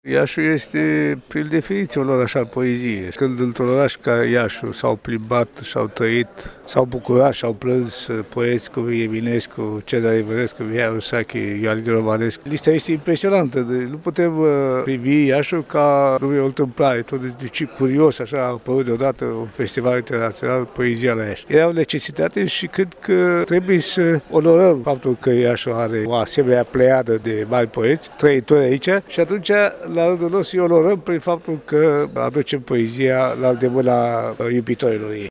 Iașul este, prin definiție, un oraș al poeziei. Când într-un oraș ca Iașul s-au plimbat, s-au trăit, s-au bucurat, s-au plâns poeți cum Eminescu, Cezar Eminescu, Mihai Rusache, Ioan Romanescu. Lista este impresionantă. Nu putem privi Iașul ca nu e o întâmplare. Deci curios, așa a apărut deodată un festival internațional Poezia la Iași. Era o necesitate și cred că trebuie să onorăm faptul că Iașul are o asemenea pleiadă de mari poeți, trăitori aici, și atunci la rândul nostru îi onorăm prin faptul că aducem poezia la îndemâna iubitorilor ei.